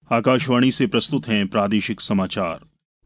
आकाशवाणी से प्रस्तुत हैं प्रादेशिक समाचार।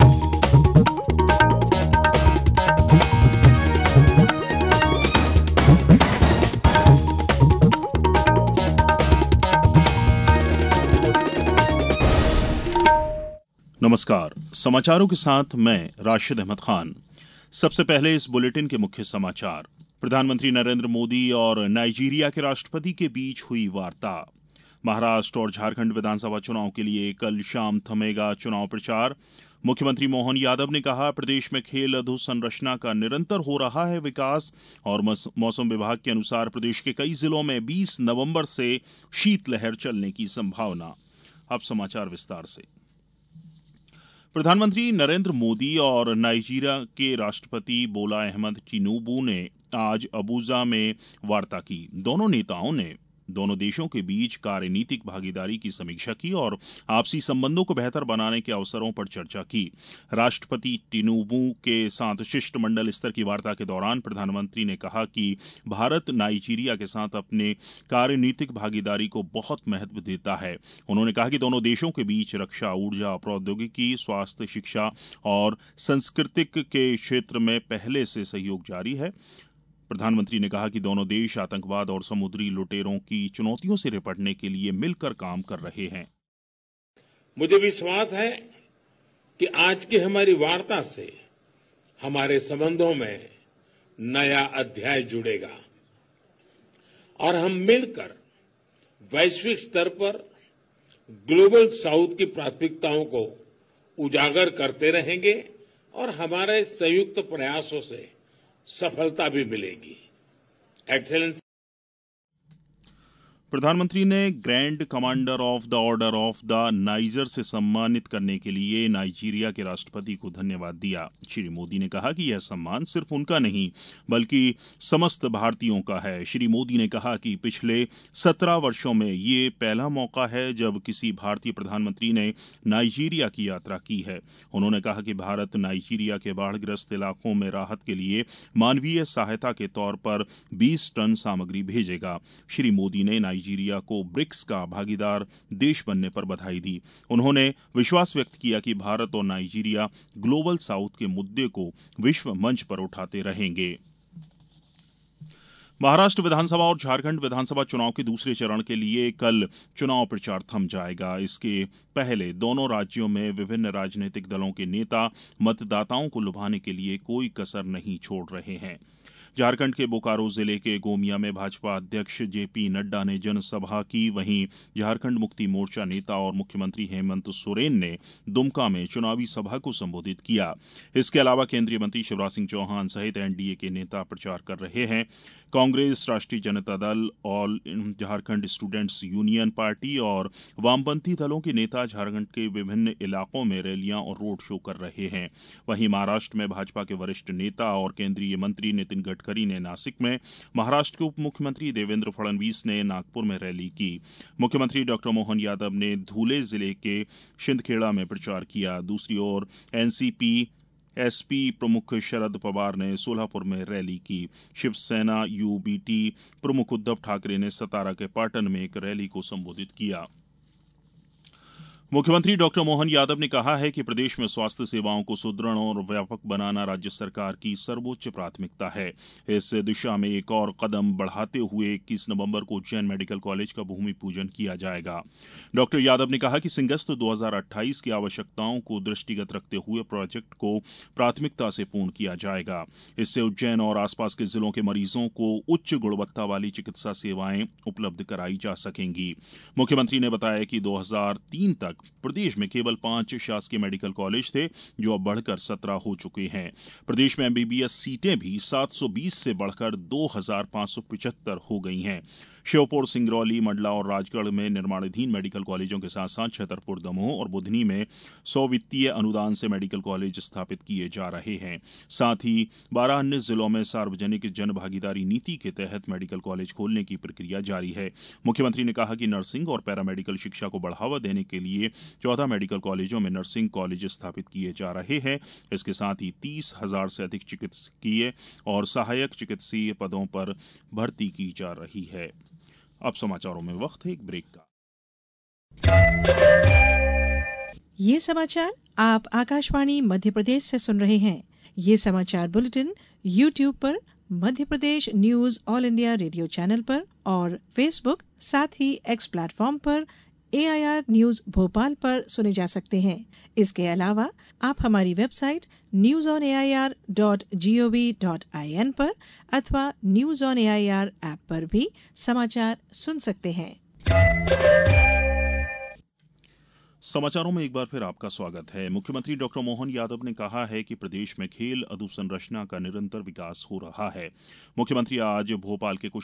नमस्कार, समाचारों के साथ मैं राशिद अहमद खान। सबसे पहले इस बुलेटिन के मुख्य समाचार। प्रधानमंत्री नरेंद्र मोदी और नाइजीरिया के राष्ट्रपति के बीच हुई वार्ता। महाराष्ट्र और झारखंड विधानसभा चुनाव के लिए कल शाम थमेगा चुनाव प्रचार। मुख्यमंत्री मोहन यादव ने कहा, प्रदेश में खेल अधोसंरचना का निरंतर हो रहा है विकास और मौसम विभाग के अनुसार प्रदेश के कई जिलों में 20 नवंबर से शीतलहर चलने की संभावना। अब समाचार विस्तार से। प्रधानमंत्री नरेंद्र मोदी और नाइजीरिया के राष्ट्रपति बोला अहमद टिनुबू ने आज अबुजा में वार्ता की। दोनों नेताओं ने दोनों देशों के बीच कार्यनीतिक भागीदारी की समीक्षा की और आपसी संबंधों को बेहतर बनाने के अवसरों पर चर्चा की। राष्ट्रपति टिनुबू के साथ शिष्टमंडल स्तर की वार्ता के दौरान प्रधानमंत्री ने कहा कि भारत नाइजीरिया के साथ अपने कार्यनीतिक भागीदारी को बहुत महत्व देता है। उन्होंने कहा कि दोनों देशों के बीच रक्षा, ऊर्जा, प्रौद्योगिकी, स्वास्थ्य, शिक्षा और सांस्कृतिक के क्षेत्र में पहले से सहयोग जारी है। प्रधानमंत्री ने कहा कि दोनों देश आतंकवाद और समुद्री लुटेरों की चुनौतियों से निपटने के लिए मिलकर काम कर रहे हैं। मुझे विश्वास है कि आज की हमारी वार्ता से हमारे संबंधों में नया अध्याय जुड़ेगा और हम मिलकर वैश्विक स्तर पर ग्लोबल साउथ की प्राथमिकताओं को उजागर करते रहेंगे और हमारे संयुक्त प्रयासों से सफलता भी मिलेगी। एक्सेलेंस। प्रधानमंत्री ने grand commander of the order of the Niger से सम्मानित करने के लिए नाइजीरिया के राष्ट्रपति को धन्यवाद दिया। श्री मोदी ने कहा कि यह सम्मान सिर्फ उनका नहीं बल्कि समस्त भारतीयों का है। श्री मोदी ने कहा कि पिछले 17 वर्षों में ये पहला मौका है जब किसी भारतीय प्रधानमंत्री ने नाइजीरिया की यात्रा की है। उन्होंने कहा कि भारत नाइजीरिया के बाढ़ग्रस्त इलाकों में राहत के लिए मानवीय सहायता के तौर पर 20 टन सामग्री भेजेगा। श्री मोदी ने नाइजीरिया को ब्रिक्स का भागीदार देश बनने पर बधाई दी। उन्होंने विश्वास व्यक्त किया कि भारत और नाइजीरिया ग्लोबल साउथ के मुद्दे को विश्व मंच पर उठाते रहेंगे। महाराष्ट्र विधानसभा और झारखंड विधानसभा चुनाव के दूसरे चरण के लिए कल चुनाव प्रचार थम जाएगा। इसके पहले दोनों राज्यों में विभिन्न राजनीतिक दलों के नेता मतदाताओं को लुभाने के लिए कोई कसर नहीं छोड़ रहे हैं। झारखंड के बोकारो जिले के गोमिया में भाजपा अध्यक्ष जेपी नड्डा ने जनसभा की। वहीं झारखंड मुक्ति मोर्चा नेता और मुख्यमंत्री हेमंत सोरेन ने दुमका में चुनावी सभा को संबोधित किया। इसके अलावा केंद्रीय मंत्री शिवराज सिंह चौहान सहित एनडीए के नेता प्रचार कर रहे हैं। Congress, Rashtriya Janata Dal, all Jharkhand students union party और वामपंथी दलों के नेता झारखंड के विभिन्न इलाकों में रैलियां और रोड शो कर रहे हैं। वहीं महाराष्ट्र में भाजपा के वरिष्ठ नेता और केंद्रीय मंत्री नितिन गडकरी ने नासिक में, महाराष्ट्र के उप मुख्यमंत्री देवेंद्र फडणवीस ने नागपुर में रैली की। मुख्यमंत्री डॉ मोहन यादव ने धूले जिले के शिंदखेड़ा में प्रचार किया। दूसरी ओर एनसीपी एसपी प्रमुख शरद पवार ने सोलापुर में रैली की। शिवसेना यूबीटी प्रमुख उद्धव ठाकरे ने सतारा के पाटन में एक रैली को संबोधित किया। मुख्यमंत्री डॉ मोहन यादव ने कहा है कि प्रदेश में स्वास्थ्य सेवाओं को सुदृढ़ और व्यापक बनाना राज्य सरकार की सर्वोच्च प्राथमिकता है। इस दिशा में एक और कदम बढ़ाते हुए 21 नवंबर को उज्जैन मेडिकल कॉलेज का भूमि पूजन किया जाएगा। डॉ यादव ने कहा कि सिंगस्त 2028 की आवश्यकताओं को दृष्टिगत रखते हुए प्रोजेक्ट को प्राथमिकता से पूर्ण किया जाएगा। इससे उज्जैन और आसपास के जिलों के मरीजों को उच्च गुणवत्ता वाली चिकित्सा सेवाएं उपलब्ध कराई जा सकेंगी। मुख्यमंत्री ने बताया कि 2003 तक प्रदेश में केवल 5 शासकीय मेडिकल कॉलेज थे, जो अब बढ़कर 17 हो चुके हैं। प्रदेश में एमबीबीएस सीटें भी 720 से बढ़कर 2575 हो गई हैं। श्योपुर, सिंगरौली, मंडला और राजगढ़ में निर्माणाधीन मेडिकल कॉलेजों के साथ साथ छतरपुर, दमोह और बुधनी में 100 वित्तीय अनुदान से मेडिकल कॉलेज स्थापित किए जा रहे हैं। साथ ही 12 अन्य जिलों में सार्वजनिक जन भागीदारी नीति के तहत मेडिकल कॉलेज खोलने की प्रक्रिया जारी है। मुख्यमंत्री ने कहा कि नर्सिंग और पैरामेडिकल शिक्षा को बढ़ावा देने के लिए 14 मेडिकल कॉलेजों में नर्सिंग कॉलेज स्थापित किए जा रहे हैं। इसके साथ ही 30,000 से अधिक चिकित्सकीय और सहायक चिकित्सीय पदों पर भर्ती की जा रही है। अब समाचारों में वक्त है एक ब्रेक का। ये समाचार आप आकाशवाणी मध्य प्रदेश से सुन रहे हैं। ये समाचार बुलेटिन YouTube पर, Madhya Pradesh news all India radio channel पर और फेसबुक साथ ही X प्लेटफॉर्म पर AIR न्यूज भोपाल पर सुने जा सकते हैं। इसके अलावा आप हमारी वेबसाइट newsonair.gov.in पर अथवा न्यूज ऑन AIR ऐप पर भी समाचार सुन सकते हैं। समाचारों में एक बार फिर आपका स्वागत है। मुख्यमंत्री डॉक्टर मोहन यादव ने कहा है कि प्रदेश में खेल अधोसंरचना का निरंतर विकास हो रहा है। मुख्यमंत्री आज भोपाल के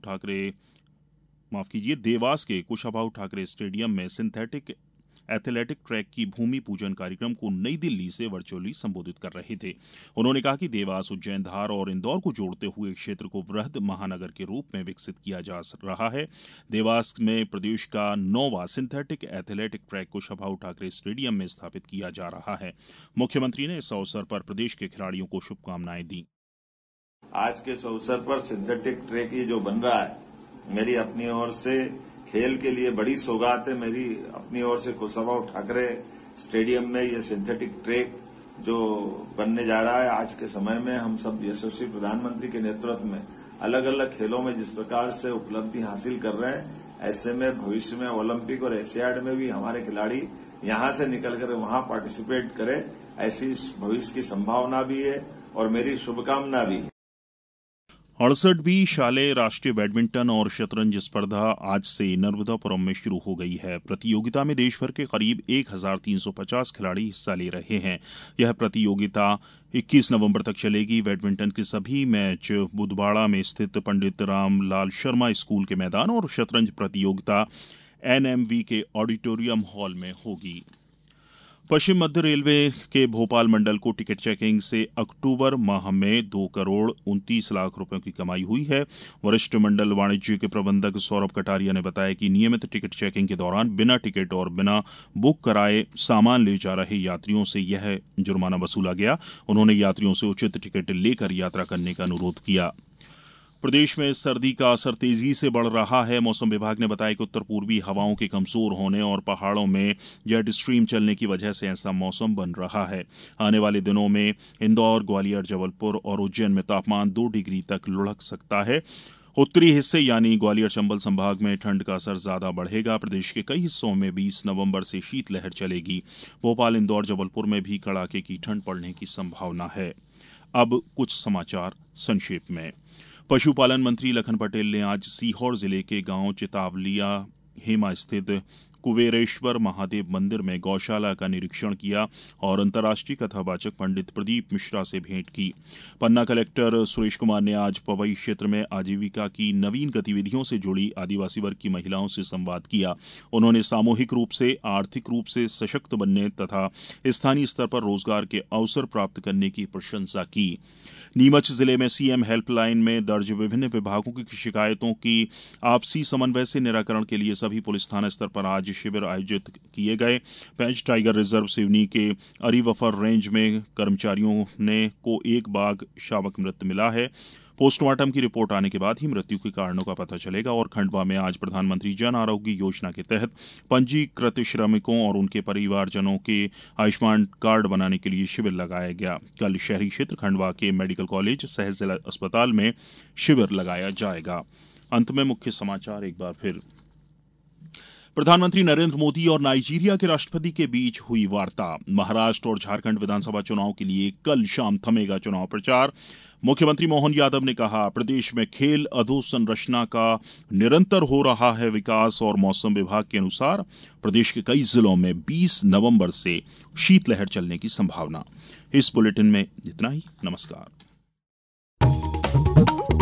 देवास के कुशाभाऊ ठाकरे स्टेडियम में सिंथेटिक एथलेटिक ट्रैक की भूमि पूजन कार्यक्रम को नई दिल्ली से वर्चुअली संबोधित कर रहे थे। उन्होंने कहा कि देवास, उज्जैन, धार और इंदौर को जोड़ते हुए क्षेत्र को वृहद महानगर के रूप में विकसित किया जा रहा है। देवास में प्रदेश का 9वां synthetic athletic track Kushabhau Thakre stadium में स्थापित किया जा रहा है। मुख्यमंत्री ने इस अवसर पर प्रदेश के खिलाड़ियों को शुभकामनाएं दी। आज के इस अवसर पर सिंथेटिक ट्रैक ये जो बन रहा है, मेरी अपनी ओर से खेल के लिए बड़ी सौगात है। मेरी अपनी ओर से कुशाभाऊ ठाकरे स्टेडियम में ये सिंथेटिक ट्रैक जो बनने जा रहा है, आज के समय में हम सब यशस्वी प्रधानमंत्री के नेतृत्व में अलग अलग खेलों में जिस प्रकार से उपलब्धि हासिल कर रहे हैं, ऐसे में भविष्य में ओलंपिक और एशियाड में भी हमारे खिलाड़ी यहां से निकलकर वहां पार्टिसिपेट करें, ऐसी भविष्य की संभावना भी है और मेरी शुभकामना भी है। 68वीं शालेय राष्ट्रीय बैडमिंटन और शतरंज स्पर्धा आज से नर्मदापुरम में शुरू हो गई है। प्रतियोगिता में देश भर के करीब 1350 खिलाड़ी हिस्सा ले रहे हैं। यह प्रतियोगिता 21 नवंबर तक चलेगी। बैडमिंटन के सभी मैच बुधवाड़ा में स्थित पंडित रामलाल शर्मा स्कूल के मैदान और शतरंज प्रतियोगिता NMV के ऑडिटोरियम हॉल में होगी। पश्चिम मध्य रेलवे के भोपाल मंडल को टिकट चेकिंग से अक्टूबर माह में 2 करोड़ 29 लाख रुपयों की कमाई हुई है। वरिष्ठ मंडल वाणिज्य के प्रबंधक सौरभ कटारिया ने बताया कि नियमित टिकट चेकिंग के दौरान बिना टिकट और बिना बुक कराए सामान ले जा रहे यात्रियों से यह जुर्माना वसूला गया। उन्होंने यात्रियों से उचित टिकट लेकर यात्रा करने का अनुरोध किया। प्रदेश में सर्दी का असर तेजी से बढ़ रहा है। मौसम विभाग ने बताया कि उत्तर पूर्वी हवाओं के कमजोर होने और पहाड़ों में जेट स्ट्रीम चलने की वजह से ऐसा मौसम बन रहा है। आने वाले दिनों में इंदौर, ग्वालियर, जबलपुर और उज्जैन में तापमान 2 डिग्री तक लुढ़क सकता है। उत्तरी हिस्से यानी ग्वालियर चंबल संभाग में ठंड का असर ज्यादा बढ़ेगा। प्रदेश के कई हिस्सों में 20 नवंबर से शीतलहर चलेगी। भोपाल, इंदौर, जबलपुर में भी कड़ाके की ठंड पड़ने की संभावना है। अब कुछ समाचार संक्षेप में। पशुपालन मंत्री लखन पटेल ने आज सीहोर जिले के गांव चितावलिया हेमा स्थित कुबेरेश्वर महादेव मंदिर में गौशाला का निरीक्षण किया और अंतर्राष्ट्रीय कथावाचक पंडित प्रदीप मिश्रा से भेंट की। पन्ना कलेक्टर सुरेश कुमार ने आज पवई क्षेत्र में आजीविका की नवीन गतिविधियों से जुड़ी आदिवासी वर्ग की महिलाओं से संवाद किया। उन्होंने सामूहिक रूप से आर्थिक रूप से सशक्त बनने तथा स्थानीय स्तर पर रोजगार के अवसर प्राप्त करने की प्रशंसा की। नीमच जिले में सीएम हेल्पलाइन में दर्ज विभिन्न विभागों की शिकायतों की आपसी समन्वय से निराकरण के लिए सभी पुलिस थाना स्तर पर आज शिविर आयोजित किए गए। पेंच टाइगर रिजर्व सिवनी के अरीवफर रेंज में कर्मचारियों को एक बाघ शावक मृत मिला है। पोस्टमार्टम की रिपोर्ट आने के बाद ही मृत्यु के कारणों का पता चलेगा। और खंडवा में आज प्रधानमंत्री जन आरोग्य योजना के तहत पंजीकृत श्रमिकों और उनके परिवारजनों के आयुष्मान कार्ड बनाने के लिए शिविर लगाया गया। कल शहरी क्षेत्र खंडवा के मेडिकल कॉलेज सह जिला अस्पताल में शिविर लगाया जाएगा। अंत में मुख्य समाचार एक बार फिर। प्रधानमंत्री नरेंद्र मोदी और नाइजीरिया के राष्ट्रपति के बीच हुई वार्ता। महाराष्ट्र और झारखंड विधानसभा चुनाव के लिए कल शाम थमेगा चुनाव प्रचार। मुख्यमंत्री मोहन यादव ने कहा, प्रदेश में खेल अधोसंरचना का निरंतर हो रहा है विकास और मौसम विभाग के अनुसार प्रदेश के कई जिलों में 20 नवंबर से शीतलहर चलने की संभावना। इस बुलेटिन में इतना ही। नमस्कार।